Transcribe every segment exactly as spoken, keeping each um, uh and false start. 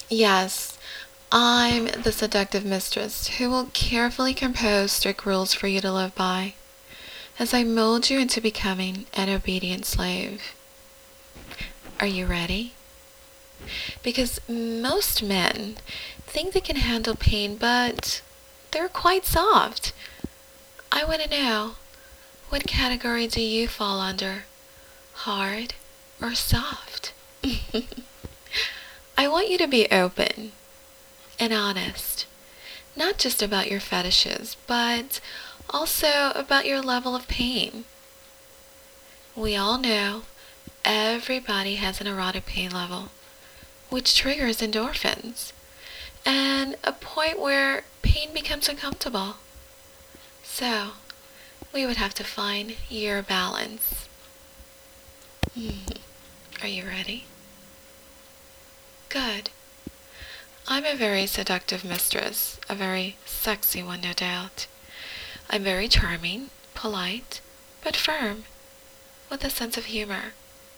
Yes, I'm the seductive mistress who will carefully compose strict rules for you to live by, as I mold you into becoming an obedient slave. Are you ready? Because most men think they can handle pain, but they're quite soft. I want to know, what category do you fall under? Hard or soft? I want you to be open and honest, not just about your fetishes, but also about your level of pain. We all know everybody has an erotic pain level, which triggers endorphins, and a point where pain becomes uncomfortable. So, we would have to find your balance. Are you ready? Good. I'm a very seductive mistress, a very sexy one, no doubt. I'm very charming, polite, but firm, with a sense of humor.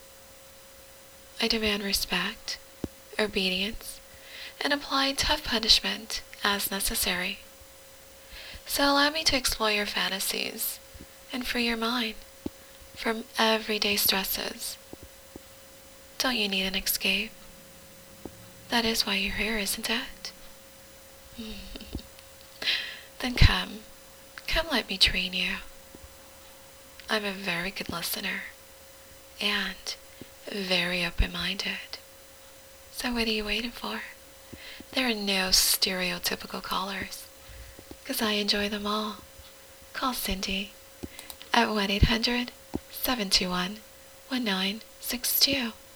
I demand respect, obedience, and apply tough punishment as necessary. So allow me to explore your fantasies and free your mind from everyday stresses. Don't you need an escape? That is why you're here, isn't it? Then come, come let me train you. I'm a very good listener and very open-minded. So what are you waiting for? There are no stereotypical callers, because I enjoy them all. Call Cindy at one eight hundred, seven two one, one nine six two.